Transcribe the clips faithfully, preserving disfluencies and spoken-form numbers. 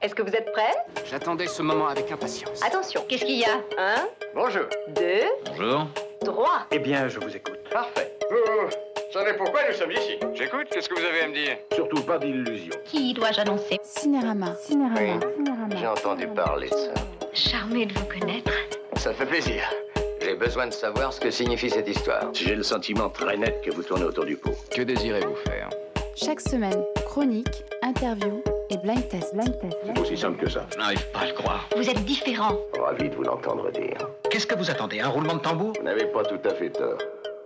Est-ce que vous êtes prêts? J'attendais ce moment avec impatience. Attention, qu'est-ce qu'il y a? Un, Bonjour. deux, Bonjour. trois. Eh bien, je vous écoute. Parfait. Vous savez pourquoi nous sommes ici? J'écoute, qu'est-ce que vous avez à me dire? Surtout pas d'illusions. Qui dois-je annoncer? Cinérama. Cinérama. Oui. Cinérama. J'ai entendu parler de ça. Charmée de vous connaître. Ça fait plaisir. J'ai besoin de savoir ce que signifie cette histoire. J'ai le sentiment très net que vous tournez autour du pot. Que désirez-vous faire? Chaque semaine, chronique, interview et blind test. Blind test. C'est aussi simple que ça. Je n'arrive pas à le croire. Vous êtes différent. Ravi de vous l'entendre dire. Qu'est-ce que vous attendez? Un roulement de tambour? Vous n'avez pas tout à fait tort.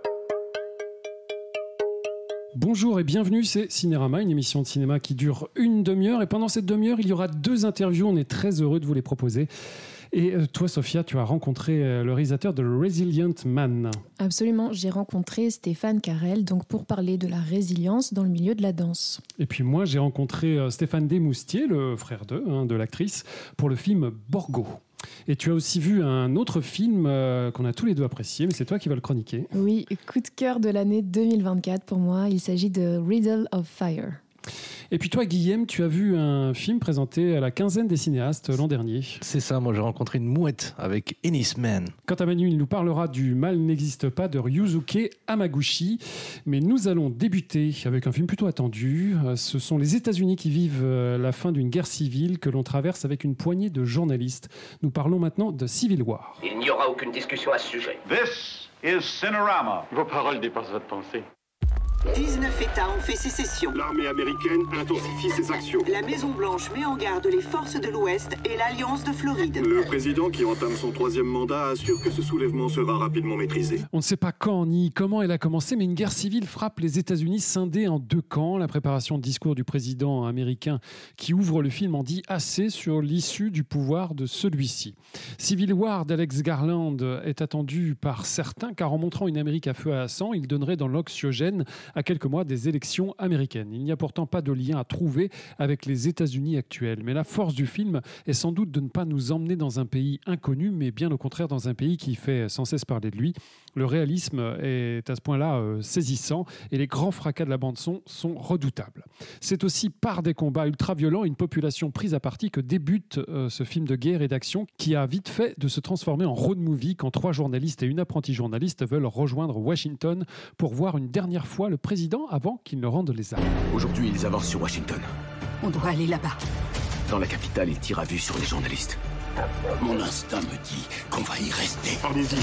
Bonjour et bienvenue, c'est Cinérama, une émission de cinéma qui dure une demi-heure. Et pendant cette demi-heure, il y aura deux interviews. On est très heureux de vous les proposer. Et toi, Sophia, tu as rencontré le réalisateur de Resilient Man. Absolument, j'ai rencontré Stéphane Carel donc pour parler de la résilience dans le milieu de la danse. Et puis moi, j'ai rencontré Stéphane Desmoustiers, le frère d'eux, hein, de l'actrice, pour le film Borgo. Et tu as aussi vu un autre film euh, qu'on a tous les deux apprécié, mais c'est toi qui vas le chroniquer. Oui, coup de cœur de l'année deux mille vingt-quatre pour moi, il s'agit de Riddle of Fire. Et puis toi, Guillaume, tu as vu un film présenté à la quinzaine des cinéastes l'an dernier. C'est ça, moi j'ai rencontré une mouette avec Ennis Man. Quant à Manu, il nous parlera du Mal n'existe pas de Ryusuke Hamaguchi. Mais nous allons débuter avec un film plutôt attendu. Ce sont les États-Unis qui vivent la fin d'une guerre civile que l'on traverse avec une poignée de journalistes. Nous parlons maintenant de Civil War. Il n'y aura aucune discussion à ce sujet. This is Cinerama. Vos paroles dépassent votre pensée. dix-neuf États ont fait sécession. L'armée américaine intensifie ses actions. La Maison-Blanche met en garde les forces de l'Ouest et l'Alliance de Floride. Le président, qui entame son troisième mandat, assure que ce soulèvement sera rapidement maîtrisé. On ne sait pas quand ni comment elle a commencé, mais une guerre civile frappe les États-Unis scindés en deux camps. La préparation de discours du président américain qui ouvre le film en dit assez sur l'issue du pouvoir de celui-ci. Civil War d'Alex Garland est attendu par certains, car en montrant une Amérique à feu et à sang, il donnerait dans l'anxiogène à quelques mois des élections américaines. Il n'y a pourtant pas de lien à trouver avec les États-Unis actuels. Mais la force du film est sans doute de ne pas nous emmener dans un pays inconnu, mais bien au contraire dans un pays qui fait sans cesse parler de lui. Le réalisme est à ce point-là euh, saisissant et les grands fracas de la bande-son sont redoutables. C'est aussi par des combats ultra-violents et une population prise à partie que débute euh, ce film de guerre et d'action qui a vite fait de se transformer en road movie quand trois journalistes et une apprentie journaliste veulent rejoindre Washington pour voir une dernière fois le président avant qu'il ne rende les armes. Aujourd'hui, ils avancent sur Washington. On doit aller là-bas. Dans la capitale, ils tirent à vue sur les journalistes. Mon instinct me dit qu'on va y rester. Allez-y.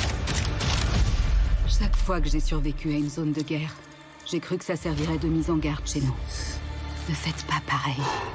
Chaque fois que j'ai survécu à une zone de guerre, j'ai cru que ça servirait de mise en garde chez nous. Ne faites pas pareil.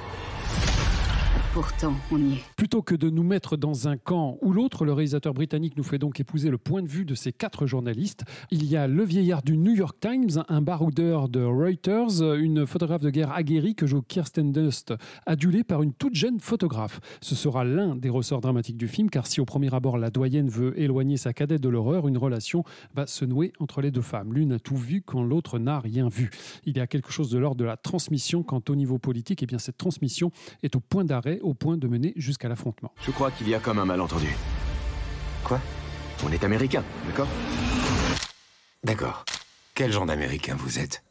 Pourtant, on y est. Plutôt que de nous mettre dans un camp ou l'autre, le réalisateur britannique nous fait donc épouser le point de vue de ces quatre journalistes. Il y a le vieillard du New York Times, un baroudeur de Reuters, une photographe de guerre aguerrie que joue Kirsten Dunst, adulée par une toute jeune photographe. Ce sera l'un des ressorts dramatiques du film, car si au premier abord la doyenne veut éloigner sa cadette de l'horreur, une relation va se nouer entre les deux femmes. L'une a tout vu quand l'autre n'a rien vu. Il y a quelque chose de l'ordre de la transmission quant au niveau politique. Et bien cette transmission est au point d'arrêt, au point de mener jusqu'à l'affrontement. Je crois qu'il y a comme un malentendu. Quoi? On est américain, d'accord? D'accord. Quel genre d'américain vous êtes?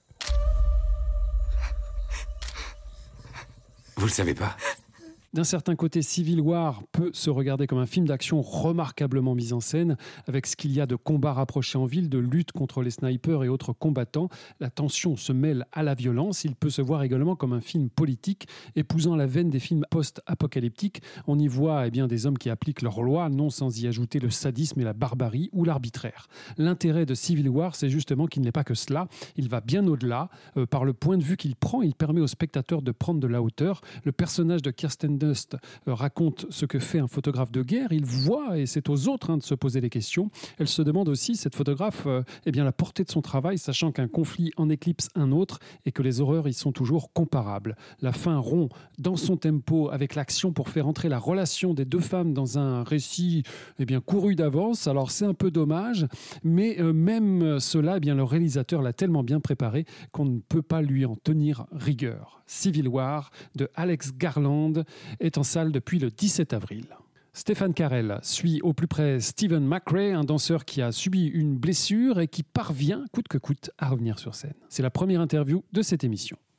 Vous le savez pas? D'un certain côté, Civil War peut se regarder comme un film d'action remarquablement mis en scène, avec ce qu'il y a de combats rapprochés en ville, de lutte contre les snipers et autres combattants. La tension se mêle à la violence. Il peut se voir également comme un film politique, épousant la veine des films post-apocalyptiques. On y voit eh bien, des hommes qui appliquent leurs lois, non sans y ajouter le sadisme et la barbarie ou l'arbitraire. L'intérêt de Civil War, c'est justement qu'il n'est pas que cela. Il va bien au-delà. Euh, par le point de vue qu'il prend, il permet au spectateur de prendre de la hauteur. Le personnage de Kirsten Dunst raconte ce que fait un photographe de guerre. Il voit, et c'est aux autres hein, de se poser les questions. Elle se demande aussi, cette photographe, euh, eh bien, la portée de son travail, sachant qu'un conflit en éclipse un autre et que les horreurs y sont toujours comparables. La fin rompt dans son tempo avec l'action pour faire entrer la relation des deux femmes dans un récit eh bien, couru d'avance. Alors c'est un peu dommage, mais euh, même cela, eh bien, le réalisateur l'a tellement bien préparé qu'on ne peut pas lui en tenir rigueur. Civil War de Alex Garland est en salle depuis le dix-sept avril. Stéphane Carel suit au plus près Stephen McRae, un danseur qui a subi une blessure et qui parvient, coûte que coûte, à revenir sur scène. C'est la première interview de cette émission.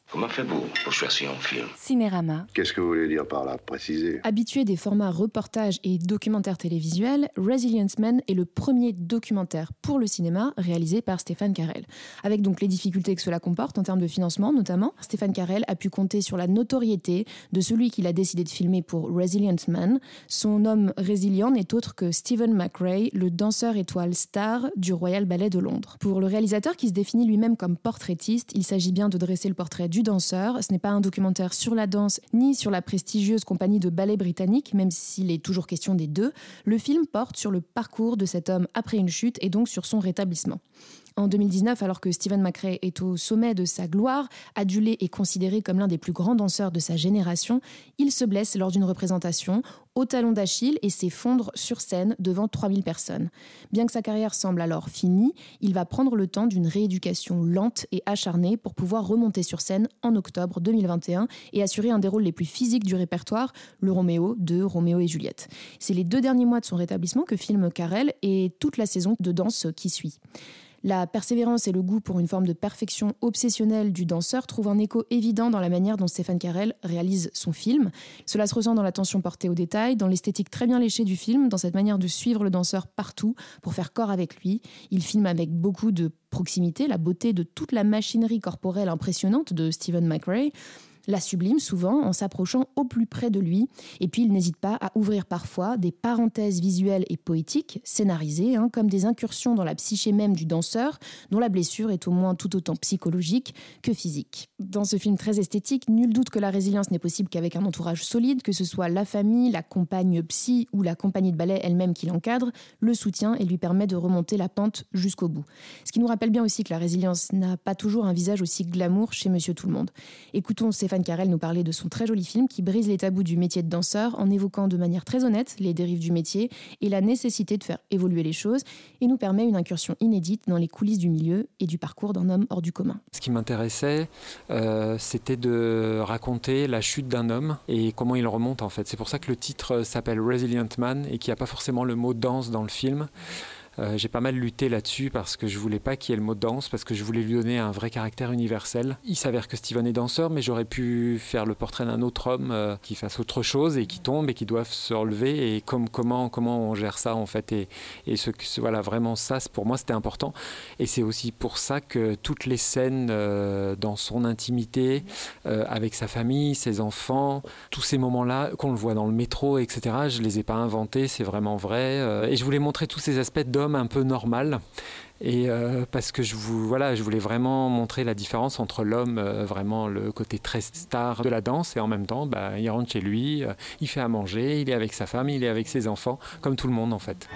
Comment fait-vous pour choisir un film? Cinérama. Qu'est-ce que vous voulez dire par là? Préciser. Habitué des formats reportages et documentaires télévisuels, Resilience Man est le premier documentaire pour le cinéma réalisé par Stéphane Carell. Avec donc les difficultés que cela comporte en termes de financement notamment, Stéphane Carell a pu compter sur la notoriété de celui qu'il a décidé de filmer pour Resilience Man. Son homme résilient n'est autre que Stephen McRae, le danseur étoile star du Royal Ballet de Londres. Pour le réalisateur qui se définit lui-même comme portraitiste, il s'agit bien de dresser le portrait du danseur. Ce n'est pas un documentaire sur la danse ni sur la prestigieuse compagnie de ballet britannique, même s'il est toujours question des deux. Le film porte sur le parcours de cet homme après une chute et donc sur son rétablissement. En deux mille dix-neuf, alors que Stephen McRae est au sommet de sa gloire, adulé et considéré comme l'un des plus grands danseurs de sa génération, il se blesse lors d'une représentation au talon d'Achille et s'effondre sur scène devant trois mille personnes. Bien que sa carrière semble alors finie, il va prendre le temps d'une rééducation lente et acharnée pour pouvoir remonter sur scène en octobre deux mille vingt et un et assurer un des rôles les plus physiques du répertoire, le Roméo de Roméo et Juliette. C'est les deux derniers mois de son rétablissement que filme Carell et toute la saison de danse qui suit. La persévérance et le goût pour une forme de perfection obsessionnelle du danseur trouvent un écho évident dans la manière dont Stéphane Carell réalise son film. Cela se ressent dans l'attention portée aux détails, dans l'esthétique très bien léchée du film, dans cette manière de suivre le danseur partout pour faire corps avec lui. Il filme avec beaucoup de proximité, la beauté de toute la machinerie corporelle impressionnante de Stephen McRae, la sublime souvent en s'approchant au plus près de lui. Et puis il n'hésite pas à ouvrir parfois des parenthèses visuelles et poétiques, scénarisées, hein, comme des incursions dans la psyché même du danseur, dont la blessure est au moins tout autant psychologique que physique. Dans ce film très esthétique, nul doute que la résilience n'est possible qu'avec un entourage solide, que ce soit la famille, la compagne psy ou la compagnie de ballet elle-même qui l'encadre, le soutient et lui permet de remonter la pente jusqu'au bout. Ce qui nous rappelle bien aussi que la résilience n'a pas toujours un visage aussi glamour chez Monsieur Tout-le-Monde. Écoutons Stéphane Carell nous parlait de son très joli film qui brise les tabous du métier de danseur en évoquant de manière très honnête les dérives du métier et la nécessité de faire évoluer les choses et nous permet une incursion inédite dans les coulisses du milieu et du parcours d'un homme hors du commun. Ce qui m'intéressait, euh, c'était de raconter la chute d'un homme et comment il remonte en fait. C'est pour ça que le titre s'appelle Resilient Man et qu'il n'y a pas forcément le mot danse dans le film. Euh, j'ai pas mal lutté là-dessus parce que je voulais pas qu'il y ait le mot danse, parce que je voulais lui donner un vrai caractère universel. Il s'avère que Steven est danseur, mais j'aurais pu faire le portrait d'un autre homme euh, qui fasse autre chose et qui tombe et qui doit se relever. Et comme, comment, comment on gère ça en fait. Et, et ce, ce, voilà, vraiment ça, pour moi, c'était important. Et c'est aussi pour ça que toutes les scènes euh, dans son intimité, euh, avec sa famille, ses enfants, tous ces moments-là, qu'on le voit dans le métro, et cetera, je les ai pas inventés, c'est vraiment vrai. Euh, et je voulais montrer tous ces aspects d'homme un peu normal et euh, parce que je, vous, voilà, je voulais vraiment montrer la différence entre l'homme, euh, vraiment le côté très star de la danse et en même temps bah, il rentre chez lui, euh, il fait à manger, il est avec sa femme, il est avec ses enfants comme tout le monde en fait.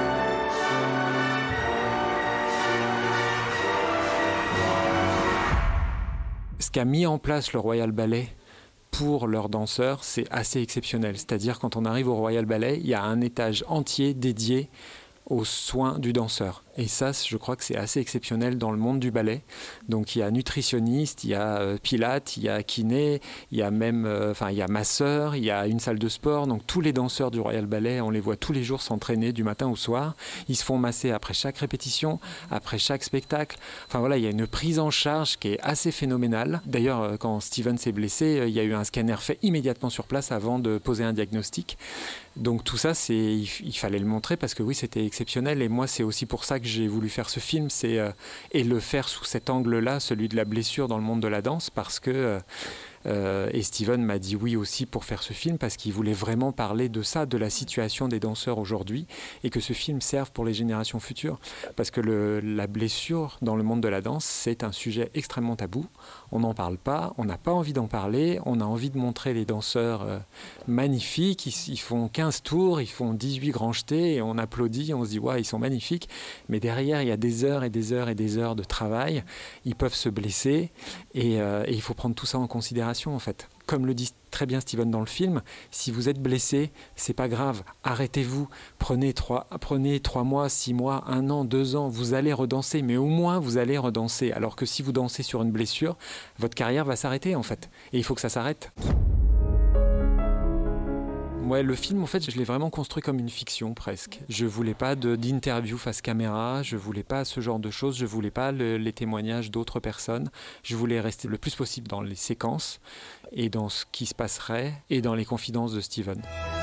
Ce qu'a mis en place le Royal Ballet pour leurs danseurs, c'est assez exceptionnel, c'est-à-dire quand on arrive au Royal Ballet, il y a un étage entier dédié aux soins du danseur. Et ça, je crois que c'est assez exceptionnel dans le monde du ballet. Donc il y a nutritionniste, il y a euh, pilates, il y a kiné, il y a même, euh, enfin il y a masseur, il y a une salle de sport. Donc tous les danseurs du Royal Ballet, on les voit tous les jours s'entraîner du matin au soir. Ils se font masser après chaque répétition, après chaque spectacle. Enfin voilà, il y a une prise en charge qui est assez phénoménale. D'ailleurs, quand Steven s'est blessé, il y a eu un scanner fait immédiatement sur place avant de poser un diagnostic. Donc tout ça, c'est, il, il fallait le montrer parce que oui, c'était exceptionnel. Et moi, c'est aussi pour ça que j'ai voulu faire ce film, c'est, euh, et le faire sous cet angle-là, celui de la blessure dans le monde de la danse, parce que euh, euh, et Steven m'a dit oui aussi pour faire ce film, parce qu'il voulait vraiment parler de ça, de la situation des danseurs aujourd'hui, et que ce film serve pour les générations futures. Parce que le, la blessure dans le monde de la danse, c'est un sujet extrêmement tabou. On n'en parle pas, on n'a pas envie d'en parler, on a envie de montrer les danseurs euh, magnifiques, ils, ils font quinze tours, ils font dix-huit grands jetés, et on applaudit, on se dit ouais, ils sont magnifiques, mais derrière il y a des heures et des heures et des heures de travail, ils peuvent se blesser, et, euh, et il faut prendre tout ça en considération en fait. Comme le dit très bien Steven dans le film, si vous êtes blessé, c'est pas grave, arrêtez-vous, prenez trois, prenez trois mois, six mois, un an, deux ans, vous allez redanser, mais au moins vous allez redanser. Alors que si vous dansez sur une blessure, votre carrière va s'arrêter en fait, et il faut que ça s'arrête. Ouais, le film, en fait, je l'ai vraiment construit comme une fiction presque. Je voulais pas de, d'interview face caméra, je voulais pas ce genre de choses, je voulais pas le, les témoignages d'autres personnes. Je voulais rester le plus possible dans les séquences et dans ce qui se passerait et dans les confidences de Steven.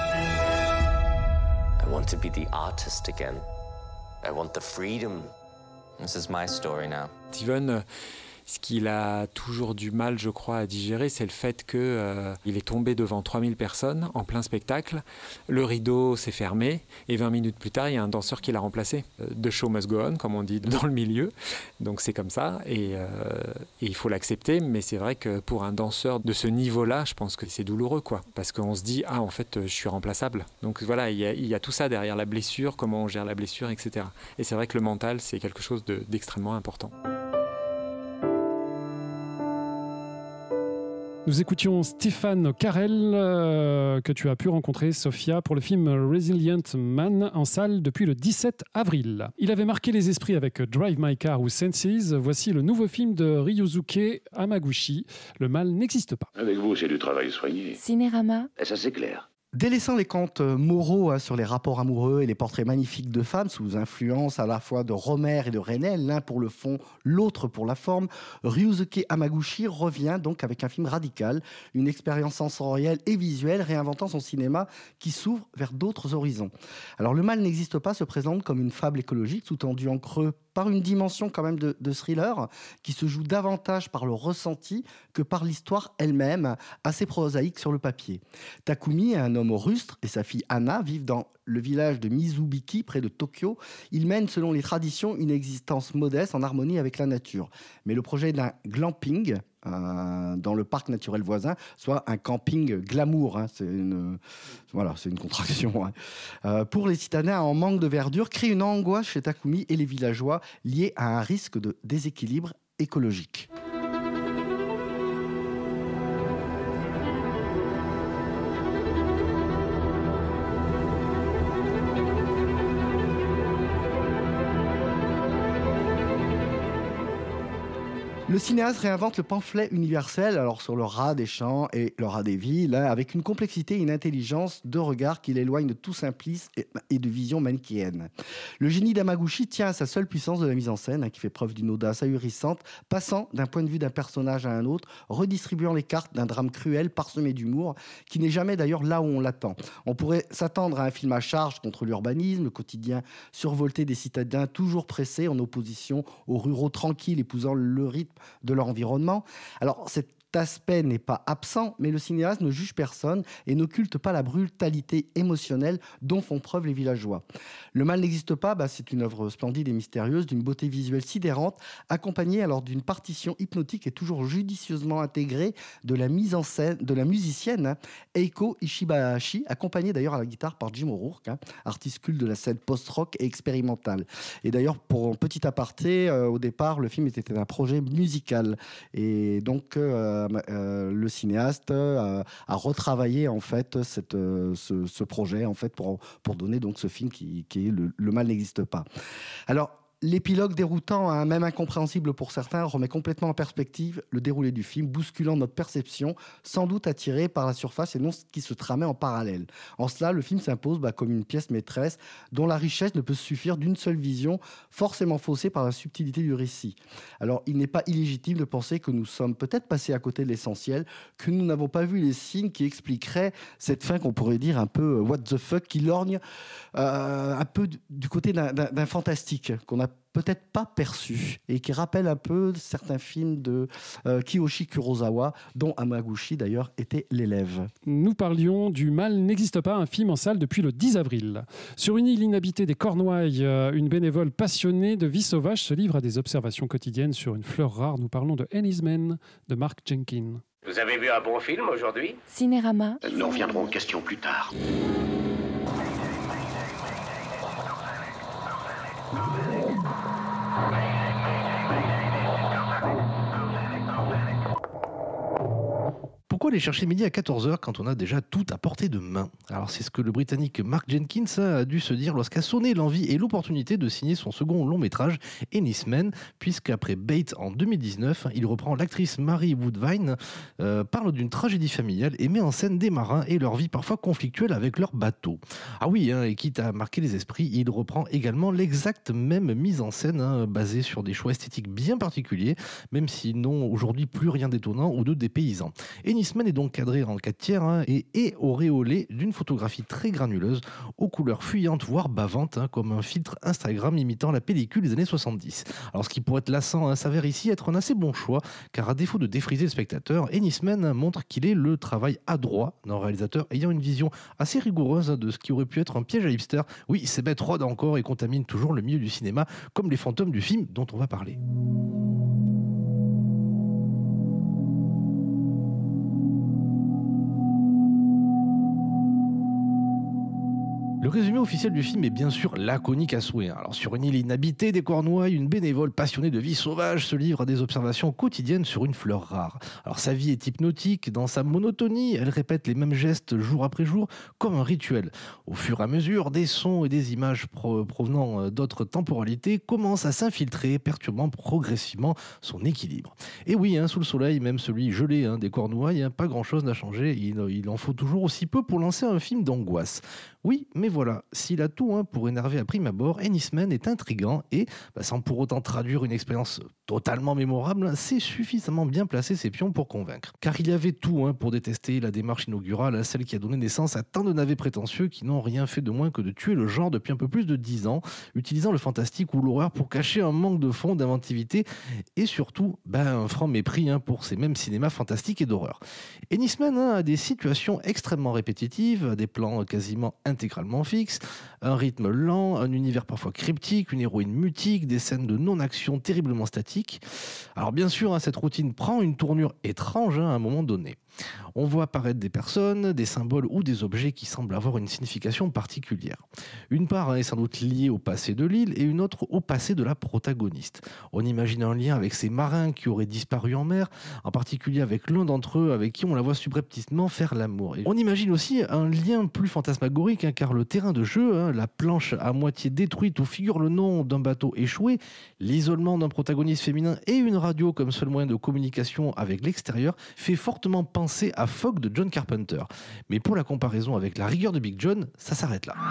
I want to be the artist again. I want the freedom. This is my story now. Steven, ce qu'il a toujours du mal, je crois, à digérer, c'est le fait qu'il euh, est tombé devant trois mille personnes en plein spectacle. Le rideau s'est fermé et vingt minutes plus tard, il y a un danseur qui l'a remplacé. The show must go on, comme on dit dans le milieu. Donc c'est comme ça et, euh, et il faut l'accepter. Mais c'est vrai que pour un danseur de ce niveau-là, je pense que c'est douloureux, quoi. Parce qu'on se dit, ah, en fait, je suis remplaçable. Donc voilà, il y a, il y a tout ça derrière la blessure, comment on gère la blessure, et cetera. Et c'est vrai que le mental, c'est quelque chose de, d'extrêmement important. Nous écoutions Stefan Carell, euh, que tu as pu rencontrer, Sophia, pour le film Resilient Man en salle depuis le dix-sept avril. Il avait marqué les esprits avec Drive My Car ou Senses. Voici le nouveau film de Ryusuke Hamaguchi, Le mal n'existe pas. Avec vous, c'est du travail soigné. Cinérama. Et ça, c'est clair. Délaissant les contes moraux hein, sur les rapports amoureux et les portraits magnifiques de femmes sous influence à la fois de Rohmer et de Reynel, l'un pour le fond, l'autre pour la forme, Ryusuke Hamaguchi revient donc avec un film radical, une expérience sensorielle et visuelle réinventant son cinéma qui s'ouvre vers d'autres horizons. Alors Le mal n'existe pas se présente comme une fable écologique sous-tendue en creux par une dimension quand même de, de thriller qui se joue davantage par le ressenti que par l'histoire elle-même, assez prosaïque sur le papier. Takumi, un homme rustre, et sa fille Anna vivent dans le village de Mizubiki, près de Tokyo. Ils mènent, selon les traditions, une existence modeste en harmonie avec la nature. Mais le projet d'un glamping euh, dans le parc naturel voisin, soit un camping glamour, hein, c'est une, voilà, c'est une contraction, hein, euh, pour les citadins en manque de verdure, crée une angoisse chez Takumi et les villageois liée à un risque de déséquilibre écologique. Le cinéaste réinvente le pamphlet universel, alors sur le rat des champs et le rat des villes, hein, avec une complexité et une intelligence de regard qui l'éloigne de tout simplice et, et de vision manichéenne. Le génie d'Hamaguchi tient à sa seule puissance de la mise en scène, hein, qui fait preuve d'une audace ahurissante, passant d'un point de vue d'un personnage à un autre, redistribuant les cartes d'un drame cruel parsemé d'humour, qui n'est jamais d'ailleurs là où on l'attend. On pourrait s'attendre à un film à charge contre l'urbanisme, le quotidien survolté des citadins toujours pressés en opposition aux ruraux tranquilles épousant le rythme de leur environnement. Alors, cet aspect n'est pas absent, mais le cinéaste ne juge personne et n'occulte pas la brutalité émotionnelle dont font preuve les villageois. Le mal n'existe pas, bah, c'est une œuvre splendide et mystérieuse, d'une beauté visuelle sidérante, accompagnée alors d'une partition hypnotique et toujours judicieusement intégrée de la mise en scène de la musicienne hein, Eiko Ishibashi, accompagnée d'ailleurs à la guitare par Jim O'Rourke, hein, artiste culte de la scène post-rock et expérimentale. Et d'ailleurs, pour un petit aparté, euh, au départ, le film était un projet musical. Et donc, euh, Euh, le cinéaste euh, a retravaillé en fait cette, euh, ce, ce projet en fait pour, pour donner donc ce film qui, qui est le, le mal n'existe pas. Alors l'épilogue déroutant, hein, même incompréhensible pour certains, remet complètement en perspective le déroulé du film, bousculant notre perception, sans doute attiré par la surface et non ce qui se tramait en parallèle. En cela, le film s'impose bah, comme une pièce maîtresse dont la richesse ne peut suffire d'une seule vision, forcément faussée par la subtilité du récit. Alors, il n'est pas illégitime de penser que nous sommes peut-être passés à côté de l'essentiel, que nous n'avons pas vu les signes qui expliqueraient cette fin qu'on pourrait dire un peu what the fuck, qui lorgne euh, un peu du côté d'un, d'un, d'un fantastique qu'on a peut-être pas perçu et qui rappelle un peu certains films de euh, Kiyoshi Kurosawa, dont Hamaguchi d'ailleurs était l'élève. Nous parlions du Mal n'existe pas, un film en salle depuis le dix avril. Sur une île inhabitée des Cornouailles, une bénévole passionnée de vie sauvage se livre à des observations quotidiennes sur une fleur rare. Nous parlons de Ennis Men de Mark Jenkins. Vous avez vu un bon film aujourd'hui ? Cinérama. Nous reviendrons aux questions plus tard. Pour pourquoi aller chercher midi à quatorze heures quand on a déjà tout à portée de main? Alors c'est ce que le Britannique Mark Jenkins a dû se dire lorsqu'a sonné l'envie et l'opportunité de signer son second long métrage Ennismen, puisqu'après Bait en deux mille dix-neuf, il reprend l'actrice Mary Woodvine, euh, parle d'une tragédie familiale et met en scène des marins et leur vie parfois conflictuelle avec leur bateau. Ah oui, hein, et quitte à marquer les esprits, il reprend également l'exacte même mise en scène, hein, basée sur des choix esthétiques bien particuliers, même s'ils n'ont aujourd'hui plus rien d'étonnant ou de dépaysant. Ennismen est donc cadré en quatre tiers, hein, et est auréolé d'une photographie très granuleuse, aux couleurs fuyantes voire bavantes, hein, comme un filtre Instagram imitant la pellicule des années soixante-dix. Alors ce qui pourrait être lassant, hein, s'avère ici être un assez bon choix, car à défaut de défriser le spectateur, Ennismen montre qu'il est le travail adroit d'un réalisateur ayant une vision assez rigoureuse de ce qui aurait pu être un piège à hipster. Oui, c'est bête rôde encore et contamine toujours le milieu du cinéma, comme les fantômes du film dont on va parler. Le résumé officiel du film est bien sûr laconique à souhait. Alors, sur une île inhabitée des Cornouailles, une bénévole passionnée de vie sauvage se livre à des observations quotidiennes sur une fleur rare. Alors, sa vie est hypnotique, dans sa monotonie, elle répète les mêmes gestes jour après jour, comme un rituel. Au fur et à mesure, des sons et des images pro- provenant d'autres temporalités commencent à s'infiltrer, perturbant progressivement son équilibre. Et oui, hein, sous le soleil, même celui gelé, hein, des Cornouailles, hein, pas grand-chose n'a changé. Il, il en faut toujours aussi peu pour lancer un film d'angoisse. Oui, mais voilà, s'il a tout, hein, pour énerver à prime abord, Ennismen est intriguant et, bah, sans pour autant traduire une expérience totalement mémorable, c'est suffisamment bien placer ses pions pour convaincre. Car il y avait tout, hein, pour détester la démarche inaugurale, celle qui a donné naissance à tant de navets prétentieux qui n'ont rien fait de moins que de tuer le genre depuis un peu plus de dix ans, utilisant le fantastique ou l'horreur pour cacher un manque de fond, d'inventivité et surtout bah, un franc mépris, hein, pour ces mêmes cinémas fantastiques et d'horreur. Ennismen, hein, a des situations extrêmement répétitives, des plans quasiment intégralement fixe, un rythme lent, un univers parfois cryptique, une héroïne mutique, des scènes de non-action terriblement statiques. Alors bien sûr, hein, cette routine prend une tournure étrange, hein, à un moment donné. On voit apparaître des personnes, des symboles ou des objets qui semblent avoir une signification particulière. Une part, hein, est sans doute liée au passé de l'île et une autre au passé de la protagoniste. On imagine un lien avec ces marins qui auraient disparu en mer, en particulier avec l'un d'entre eux avec qui on la voit subrepticement faire l'amour. Et on imagine aussi un lien plus fantasmagorique, hein, car le terrain de jeu, hein, la planche à moitié détruite où figure le nom d'un bateau échoué, l'isolement d'un protagoniste féminin et une radio comme seul moyen de communication avec l'extérieur fait fortement penser à Fog de John Carpenter. Mais pour la comparaison avec la rigueur de Big John, ça s'arrête là.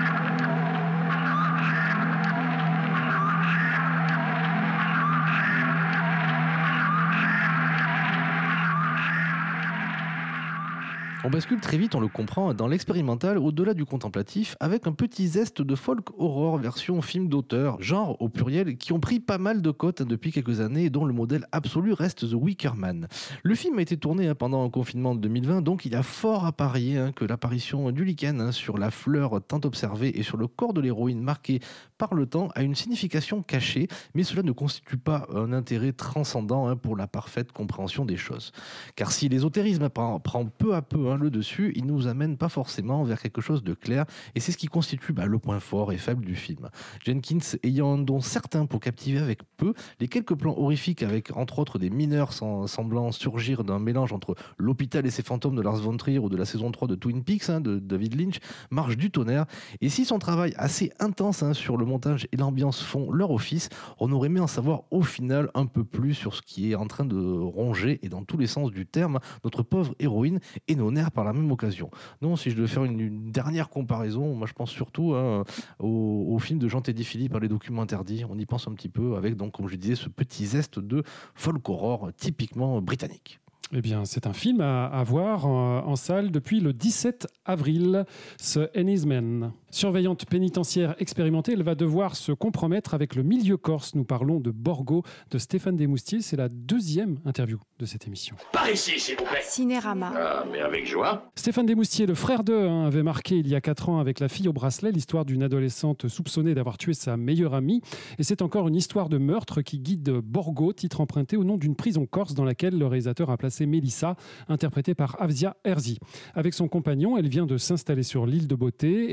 On bascule très vite, on le comprend, dans l'expérimental au-delà du contemplatif, avec un petit zeste de folk horror version film d'auteur, genre au pluriel, qui ont pris pas mal de cotes depuis quelques années et dont le modèle absolu reste The Wicker Man. Le film a été tourné, hein, pendant un confinement de deux mille vingt, donc il a fort à parier, hein, que l'apparition du lichen, hein, sur la fleur tant observée et sur le corps de l'héroïne marqué par le temps a une signification cachée, mais cela ne constitue pas un intérêt transcendant, hein, pour la parfaite compréhension des choses. Car si l'ésotérisme prend, prend peu à peu, hein, le dessus, il nous amène pas forcément vers quelque chose de clair, et c'est ce qui constitue, bah, le point fort et faible du film. Jenkins ayant un don certain pour captiver avec peu, les quelques plans horrifiques avec entre autres des mineurs sans, semblant surgir d'un mélange entre l'hôpital et ses fantômes de Lars von Trier ou de la saison trois de Twin Peaks, hein, de David Lynch, marchent du tonnerre, et si son travail assez intense, hein, sur le montage et l'ambiance font leur office, on aurait aimé en savoir au final un peu plus sur ce qui est en train de ronger, et dans tous les sens du terme, notre pauvre héroïne et nos nerfs par la même occasion. Non, si je devais faire une, une dernière comparaison, moi je pense surtout, hein, au, au film de Jean-Teddy Philippe, Les Documents Interdits. On y pense un petit peu avec, donc, comme je disais, ce petit zeste de folk horror typiquement britannique. Eh bien, c'est un film à, à voir en, en salle depuis le dix-sept avril, ce Ennismen. Surveillante pénitentiaire expérimentée, elle va devoir se compromettre avec le milieu corse. Nous parlons de Borgo, de Stéphane Desmoustiers. C'est la deuxième interview de cette émission. Par ici, s'il vous plaît. Cinérama. Ah, mais avec joie. Stéphane Desmoustiers, le frère d'eux, hein, avait marqué il y a quatre ans avec La fille au bracelet l'histoire d'une adolescente soupçonnée d'avoir tué sa meilleure amie. Et c'est encore une histoire de meurtre qui guide Borgo, titre emprunté au nom d'une prison corse dans laquelle le réalisateur a placé Mélissa, interprétée par Avzia Herzi. Avec son compagnon, elle vient de s'installer sur l'île de Beauté et dans cette prison,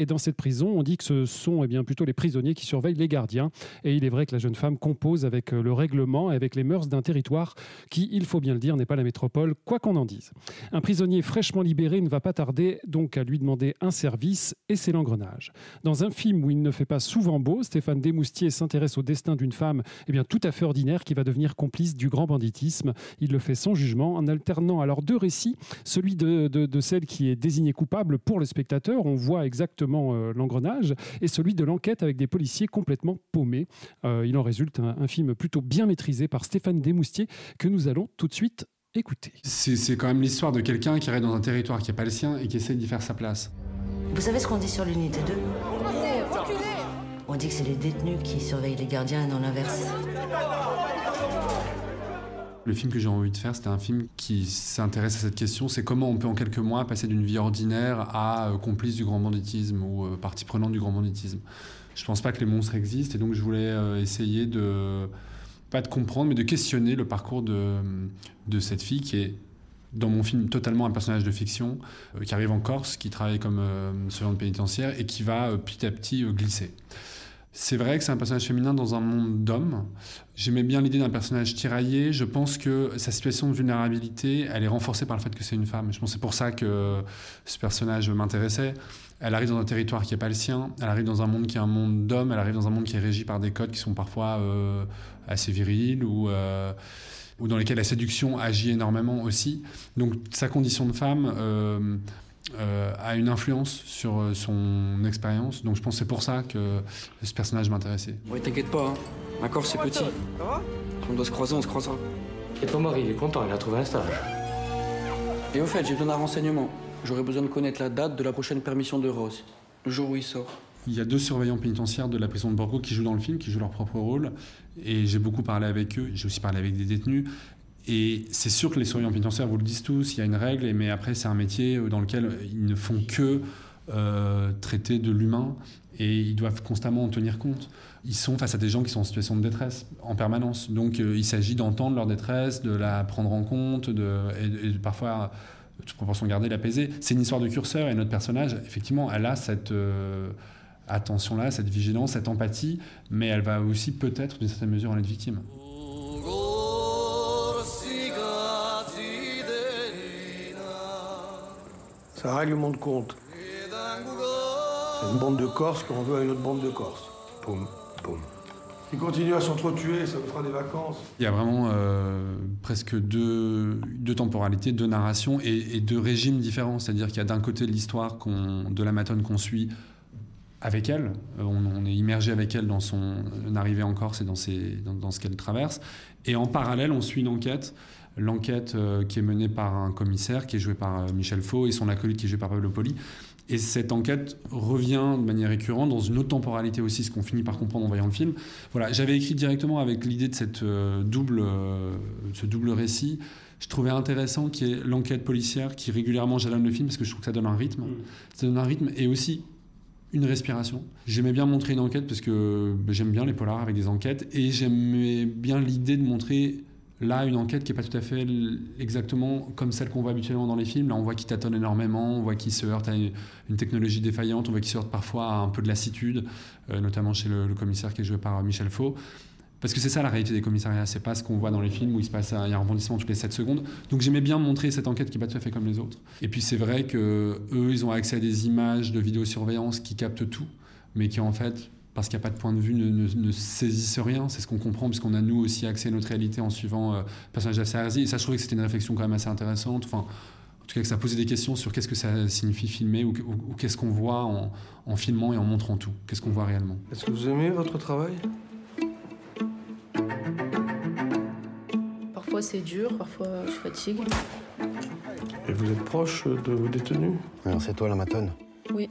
prison. On dit que ce sont eh bien, plutôt les prisonniers qui surveillent les gardiens. Et il est vrai que la jeune femme compose avec le règlement et avec les mœurs d'un territoire qui, il faut bien le dire, n'est pas la métropole, quoi qu'on en dise. Un prisonnier fraîchement libéré ne va pas tarder donc à lui demander un service, et c'est l'engrenage. Dans un film où il ne fait pas souvent beau, Stéphane Desmoustiers s'intéresse au destin d'une femme eh bien, tout à fait ordinaire qui va devenir complice du grand banditisme. Il le fait sans jugement, en alternant alors deux récits, celui de, de, de celle qui est désignée coupable pour le spectateur, on voit exactement euh, l'engrenage, et celui de l'enquête avec des policiers complètement paumés. Euh, il en résulte un, un film plutôt bien maîtrisé par Stéphane Desmoustiers que nous allons tout de suite écouter. C'est, c'est quand même l'histoire de quelqu'un qui arrive dans un territoire qui n'est pas le sien et qui essaie d'y faire sa place. Vous savez ce qu'on dit sur l'unité deux ? On dit que c'est les détenus qui surveillent les gardiens et non l'inverse. Le film que j'ai envie de faire, c'était un film qui s'intéresse à cette question, c'est comment on peut en quelques mois passer d'une vie ordinaire à euh, complice du grand banditisme ou euh, partie prenante du grand banditisme. Je pense pas que les monstres existent et donc je voulais euh, essayer de, pas de comprendre, mais de questionner le parcours de, de cette fille qui est, dans mon film, totalement un personnage de fiction, euh, qui arrive en Corse, qui travaille comme euh, surveillante pénitentiaire et qui va euh, petit à petit euh, glisser. C'est vrai que c'est un personnage féminin dans un monde d'hommes. J'aimais bien l'idée d'un personnage tiraillé. Je pense que sa situation de vulnérabilité, elle est renforcée par le fait que c'est une femme. Je pense que c'est pour ça que ce personnage m'intéressait. Elle arrive dans un territoire qui n'est pas le sien. Elle arrive dans un monde qui est un monde d'hommes. Elle arrive dans un monde qui est régi par des codes qui sont parfois euh, assez virils ou, euh, ou dans lesquels la séduction agit énormément aussi. Donc sa condition de femme... Euh, Euh, a une influence sur euh, son expérience. Donc je pense que c'est pour ça que ce personnage m'intéressait. Oui, t'inquiète pas, hein. D'accord, c'est petit. Ça va ? Si on doit se croiser, on se croisera. Et ton mari, il est content, il a trouvé un stage. Et au fait, j'ai besoin d'un renseignement. J'aurais besoin de connaître la date de la prochaine permission de Rose, le jour où il sort. Il y a deux surveillants pénitentiaires de la prison de Borgo qui jouent dans le film, qui jouent leur propre rôle. Et j'ai beaucoup parlé avec eux. J'ai aussi parlé avec des détenus. Et c'est sûr que les surveillants pénitentiaires vous le disent tous, il y a une règle, mais après c'est un métier dans lequel ils ne font que euh, traiter de l'humain et ils doivent constamment en tenir compte. Ils sont face à des gens qui sont en situation de détresse en permanence, donc euh, il s'agit d'entendre leur détresse, de la prendre en compte de, et, et parfois, toute proportion gardée, l'apaiser. C'est une histoire de curseur et notre personnage, effectivement, elle a cette... Euh, attention-là, cette vigilance, cette empathie, mais elle va aussi peut-être d'une certaine mesure en être victime. C'est un règlement de compte. C'est une bande de Corse qu'on veut à une autre bande de Corse. Poum, poum. Ils continuent à s'entretuer, ça nous fera des vacances. Il y a vraiment euh, presque deux, deux temporalités, deux narrations et, et deux régimes différents. C'est-à-dire qu'il y a d'un côté l'histoire qu'on, de la Matonne qu'on suit avec elle. On, on est immergé avec elle dans son arrivée en Corse et dans, ses, dans, dans ce qu'elle traverse. Et en parallèle, on suit une enquête. L'enquête euh, qui est menée par un commissaire qui est joué par euh, Michel Faux et son acolyte qui est joué par Pablo Poli. Et cette enquête revient de manière récurrente dans une autre temporalité aussi, ce qu'on finit par comprendre en voyant le film. Voilà, j'avais écrit directement avec l'idée de cette, euh, double, euh, ce double récit. Je trouvais intéressant qu'il y ait l'enquête policière qui régulièrement jalonne le film parce que je trouve que ça donne un rythme. Ça donne un rythme et aussi une respiration. J'aimais bien montrer une enquête parce que bah, j'aime bien les polars avec des enquêtes et j'aimais bien l'idée de montrer... Là, une enquête qui n'est pas tout à fait exactement comme celle qu'on voit habituellement dans les films. Là, on voit qu'il tâtonne énormément, on voit qu'il se heurte à une, une technologie défaillante, on voit qu'il se heurte parfois à un peu de lassitude, euh, notamment chez le, le commissaire qui est joué par Michel Faux. Parce que c'est ça la réalité des commissariats, c'est pas ce qu'on voit dans les films où il se passe, il y a un rebondissement toutes les sept secondes. Donc j'aimais bien montrer cette enquête qui n'est pas tout à fait comme les autres. Et puis c'est vrai qu'eux, ils ont accès à des images de vidéosurveillance qui captent tout, mais qui en fait... parce qu'il n'y a pas de point de vue, ne, ne, ne saisissent rien. C'est ce qu'on comprend, puisqu'on a nous aussi accès à notre réalité en suivant euh, le personnage d'Afsa Herzi. Et ça, je trouvais que c'était une réflexion quand même assez intéressante. Enfin, en tout cas, que ça posait des questions sur qu'est-ce que ça signifie filmer ou, ou, ou qu'est-ce qu'on voit en, en filmant et en montrant tout. Qu'est-ce qu'on voit réellement. Est-ce que vous aimez votre travail ? Parfois c'est dur, parfois je fatigue. Et vous êtes proche de vos détenus ? Alors c'est toi la matonne ? Oui.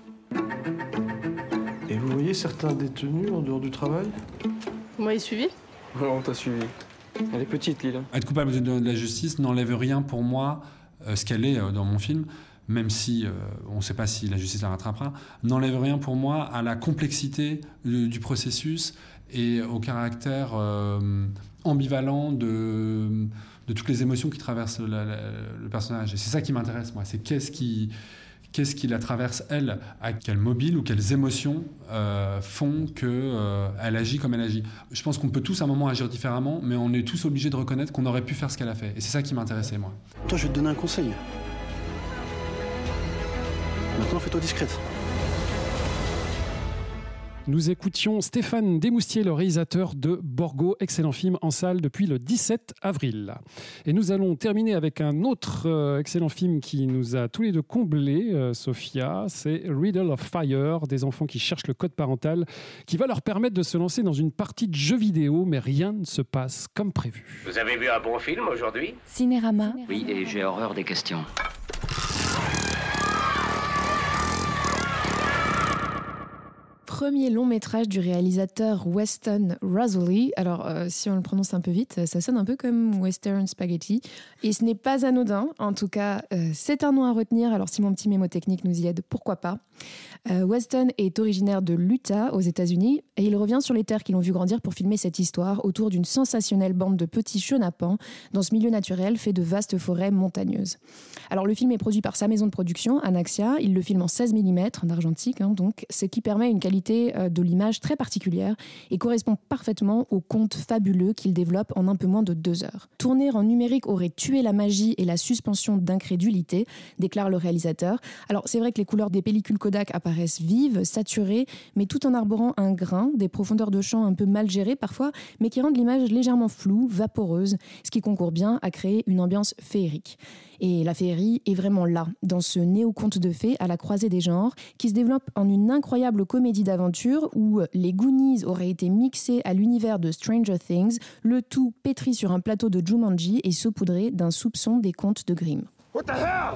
Et vous voyez certains détenus en dehors du travail ? Vous m'avez suivi ? Ouais, on t'a suivi. Elle est petite, Lila. Être coupable de, de la justice n'enlève rien pour moi, euh, ce qu'elle est euh, dans mon film, même si euh, on ne sait pas si la justice la rattrapera, n'enlève rien pour moi à la complexité du, du processus et au caractère euh, ambivalent de, de toutes les émotions qui traversent la, la, le personnage. Et c'est ça qui m'intéresse, moi. C'est qu'est-ce qui... qu'est-ce qui la traverse, elle, à quel mobile ou quelles émotions euh, font qu'elle euh, agit comme elle agit. Je pense qu'on peut tous à un moment agir différemment, mais on est tous obligés de reconnaître qu'on aurait pu faire ce qu'elle a fait. Et c'est ça qui m'intéressait, moi. Toi, je vais te donner un conseil. Maintenant, fais-toi discrète. Nous écoutions Stéphane Desmoustiers, le réalisateur de Borgo, excellent film en salle depuis le dix-sept avril. Et nous allons terminer avec un autre euh, excellent film qui nous a tous les deux comblés, euh, Sophia, c'est Riddle of Fire, des enfants qui cherchent le code parental, qui va leur permettre de se lancer dans une partie de jeu vidéo, mais rien ne se passe comme prévu. Vous avez vu un bon film aujourd'hui? Cinérama. Oui, et j'ai horreur des questions. Premier long métrage du réalisateur Weston Razzoli. Alors, euh, si on le prononce un peu vite, ça sonne un peu comme Western Spaghetti. Et ce n'est pas anodin. En tout cas, euh, c'est un nom à retenir. Alors, si mon petit mémotechnique nous y aide, pourquoi pas. Euh, Weston est originaire de l'Utah, aux États-Unis, et il revient sur les terres qui l'ont vu grandir pour filmer cette histoire autour d'une sensationnelle bande de petits chenapans dans ce milieu naturel fait de vastes forêts montagneuses. Alors, le film est produit par sa maison de production, Anaxia. Il le filme en seize millimètres, en argentique, hein, donc, ce qui permet une qualité de l'image très particulière et correspond parfaitement au conte fabuleux qu'il développe en un peu moins de deux heures. Tourner en numérique aurait tué la magie et la suspension d'incrédulité, déclare le réalisateur. Alors c'est vrai que les couleurs des pellicules Kodak apparaissent vives, saturées, mais tout en arborant un grain, des profondeurs de champ un peu mal gérées parfois, mais qui rendent l'image légèrement floue, vaporeuse, ce qui concourt bien à créer une ambiance féerique. Et la féerie est vraiment là, dans ce néo-conte de fées à la croisée des genres, qui se développe en une incroyable comédie d'aventure où les Goonies auraient été mixés à l'univers de Stranger Things, le tout pétri sur un plateau de Jumanji et saupoudré d'un soupçon des contes de Grimm. What the hell?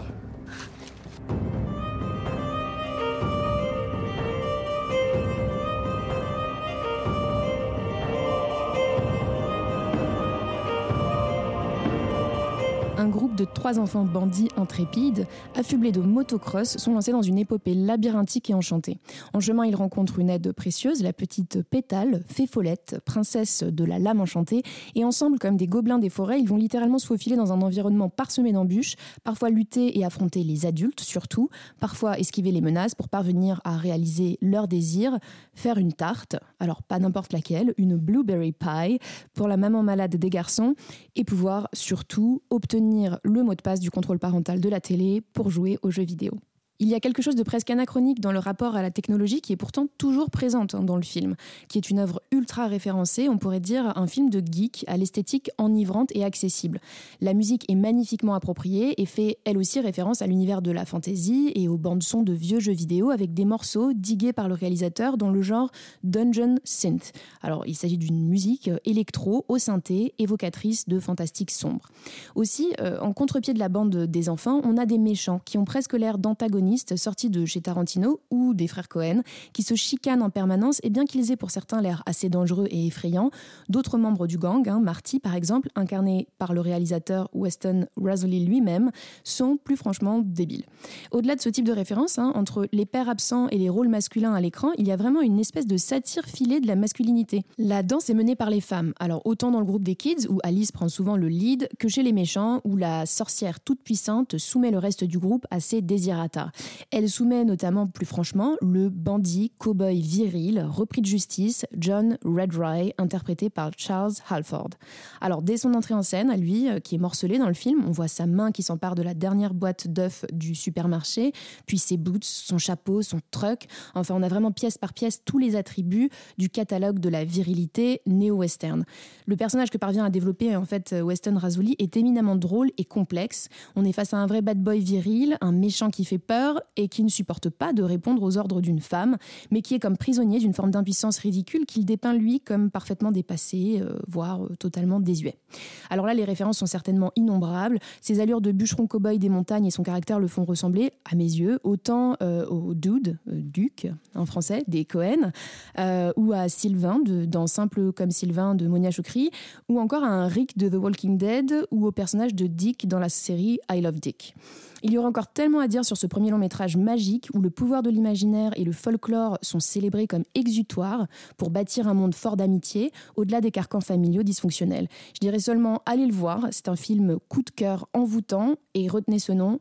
Un groupe de trois enfants bandits intrépides, affublés de motocross, sont lancés dans une épopée labyrinthique et enchantée. En chemin, ils rencontrent une aide précieuse, la petite Pétale, fée follette, princesse de la lame enchantée, et ensemble, comme des gobelins des forêts, ils vont littéralement se faufiler dans un environnement parsemé d'embûches, parfois lutter et affronter les adultes surtout, parfois esquiver les menaces pour parvenir à réaliser leurs désirs, faire une tarte, alors pas n'importe laquelle, une blueberry pie pour la maman malade des garçons, et pouvoir surtout obtenir le mot de passe du contrôle parental de la télé pour jouer aux jeux vidéo. Il y a quelque chose de presque anachronique dans le rapport à la technologie qui est pourtant toujours présente dans le film, qui est une œuvre ultra référencée, on pourrait dire un film de geek à l'esthétique enivrante et accessible. La musique est magnifiquement appropriée et fait elle aussi référence à l'univers de la fantasy et aux bandes-sons de vieux jeux vidéo avec des morceaux digués par le réalisateur dans le genre Dungeon Synth. Alors il s'agit d'une musique électro au synthé évocatrice de fantastique sombre. Aussi, euh, en contre-pied de la bande des enfants, on a des méchants qui ont presque l'air d'antagonistes sortis de chez Tarantino ou des frères Cohen, qui se chicanent en permanence, et bien qu'ils aient pour certains l'air assez dangereux et effrayants, d'autres membres du gang, hein, Marty par exemple, incarné par le réalisateur Weston Razzoli lui-même, sont plus franchement débiles. Au-delà de ce type de référence, hein, entre les pères absents et les rôles masculins à l'écran, il y a vraiment une espèce de satire filée de la masculinité. La danse est menée par les femmes, alors autant dans le groupe des kids, où Alice prend souvent le lead, que chez les méchants, où la sorcière toute puissante soumet le reste du groupe à ses désirata. Elle soumet notamment, plus franchement, le bandit cow-boy viril, repris de justice, John Redry, interprété par Charles Halford. Alors, dès son entrée en scène, à lui, qui est morcelé dans le film, on voit sa main qui s'empare de la dernière boîte d'œufs du supermarché, puis ses boots, son chapeau, son truck. Enfin, on a vraiment pièce par pièce tous les attributs du catalogue de la virilité néo-western. Le personnage que parvient à développer, en fait, Weston Razzoli est éminemment drôle et complexe. On est face à un vrai bad boy viril, un méchant qui fait peur, et qui ne supporte pas de répondre aux ordres d'une femme, mais qui est comme prisonnier d'une forme d'impuissance ridicule qu'il dépeint lui comme parfaitement dépassé, euh, voire euh, totalement désuet. Alors là, les références sont certainement innombrables. Ses allures de bûcheron cow-boy des montagnes et son caractère le font ressembler, à mes yeux, autant euh, au Dude, euh, Duc en français, des Cohen, euh, ou à Sylvain, de, dans Simple comme Sylvain de Monia Chokri, ou encore à un Rick de The Walking Dead, ou au personnage de Dick dans la série I Love Dick. Il y aurait encore tellement à dire sur ce premier long métrage magique où le pouvoir de l'imaginaire et le folklore sont célébrés comme exutoires pour bâtir un monde fort d'amitié au-delà des carcans familiaux dysfonctionnels. Je dirais seulement allez le voir, c'est un film coup de cœur envoûtant et retenez ce nom,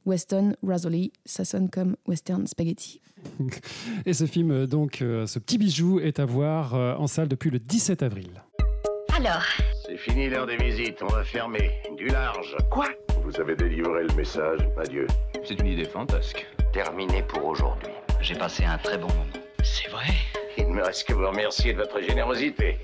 Weston Razzoli, ça sonne comme Western Spaghetti. Et ce film, donc, euh, ce petit bijou est à voir euh, en salle depuis le dix-sept avril. Alors, c'est fini l'heure des visites, on va fermer. Du large. Quoi? Vous avez délivré le message. Adieu. C'est une idée fantasque. Terminé pour aujourd'hui. J'ai passé un très bon moment. C'est vrai? Il ne me reste qu'à vous remercier de votre générosité.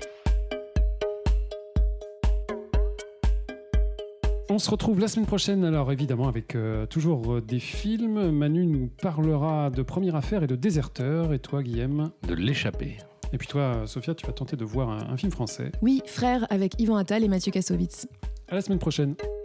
On se retrouve la semaine prochaine, alors évidemment avec euh, toujours euh, des films. Manu nous parlera de Première Affaire et de Déserteur, et toi Guillaume? De L'échappée. Et puis toi Sophia, tu vas tenter de voir un, un film français. Oui, Frères avec Yvan Attal et Mathieu Kassovitz. À la semaine prochaine.